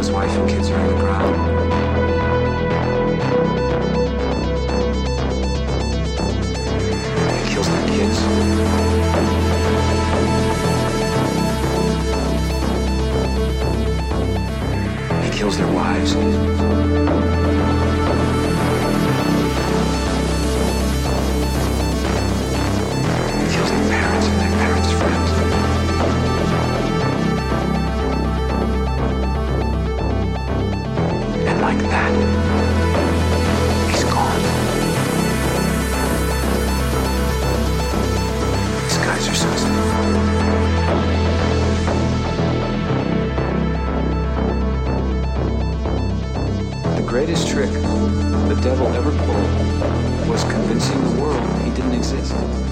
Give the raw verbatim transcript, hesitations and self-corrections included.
his wife and kids are in the ground. He kills their kids. He kills their wives. The greatest trick the devil ever pulled was convincing the world he didn't exist.